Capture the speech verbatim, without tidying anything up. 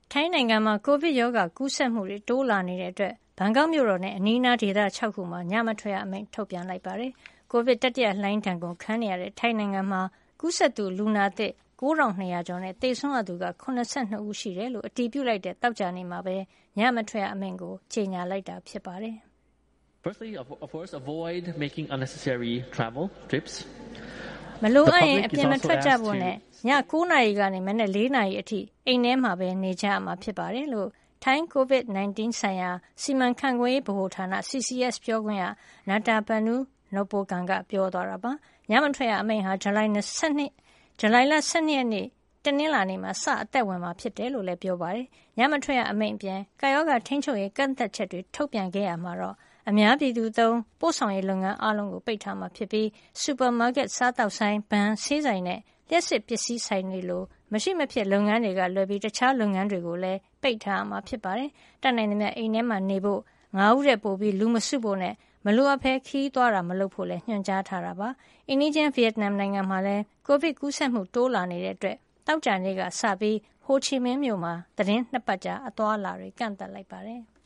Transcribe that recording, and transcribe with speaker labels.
Speaker 1: ထိုင်းနိုင်ငံမှာကိုဗစ်ရောဂါကူးစက်မှုတွေတိုးလာနေတဲ့အတွက်ဘန်ကောက်မြို့တော်နဲ့အနီးအနားဒေသ၆ခုမှာညမထွက်ရအမိန့်ထုတ်ပြန်လိုက်ပါတယ်။ကိုဗစ်တတိယလှိုင်းဒဏ်ကိုခံနေရတဲ့ထိုင်းနိုင်ငံမှာကူးစက်သူလူနာသစ်ကိုးထောင်နှစ်ရာကျော်နဲ့သေဆုံးရသူက၇၂ဦးရှိတယ်လို့အတည်ပြုလိုက်တဲ့သောကြာနေ့မှာပဲညမထွက်ရအမိန့်ကိုကြေညာလိုက်တာဖြစ်ပါတယ်။
Speaker 2: Firstly, of course, avoid making unnecessary travel trips.
Speaker 1: မလိုအပ်ရင်အပြင်မထွက်ကြဖို့နဲ့ည၉နာရီကနေမနက်၄နာရီအထိအိမ်ထဲမှာပဲနေကြရမှာဖြစ်ပါတယ်လို့ထိုင်း ကိုဗစ်၁၉ ဆိုင်ရာစီမံခန့်ခွဲရေးဗဟိုဌာန စီ စီ အက်စ် ပြောခွင့်ရ Nattapanu Nopokong ကပြောသွားတာပါ။ညမထွက်ရအမိန့်ဟာဇူလိုင်လ၁၂ရက်နေ့တနင်္လာနေ့မှာစအသက်ဝင်မှာဖြစ်တယ်လို့လည်းပြောပါတယ်။ညမထွက်ရအမိန့်အပြင်ကာရောဂါထိန်းချုပ်ရေးကန့်သတ်ချက်တွေထုတ်ပြန်ခဲ့ရမှာတော့အများပြည်သူသုံးပို့ဆောင်ရေးလုပ်ငန်းအားလုံးကိုပိတ်ထားမှာဖြစ်ပြီးစူပါမားကတ်စားတောက်ဆိုင်ဘဏ်ဆေးဆိုင်နဲ့လျှပ်စစ်ပစ္စည်းဆိုင်တွေလိုမရှိမဖြစ်လုပ်ငန်းတွေကလွယ်ပြီးတခြားလုပ်ငန်းတွေကိုလည်းပိတ်ထားမှာဖြစ်ပါတယ်။တတ်နိုင်သမျှအိမ်ထဲမှာနေဖို့ငါးဦးတဲ့ပို့ပြီးလူမစုဖို့နဲ့မလိုအပ်ဘဲခီးသွားတာမလုပ်ဖို့လည်းညွှန်ကြားထားတာပါ။အိန္ဒိယဗီယက်နမ်နိုင်ငံမှာလည်းကိုဗစ်ကူးစက်မှုတိုးလာနေတဲ့အတွက်တောက်ကြနေ့ကစပြီးဟိုချီမင်းမြို့မှာသတင်းနှစ်ပတ်ကြာအသွားအလာတွေကန့်သတ်လိုက်ပါတယ်။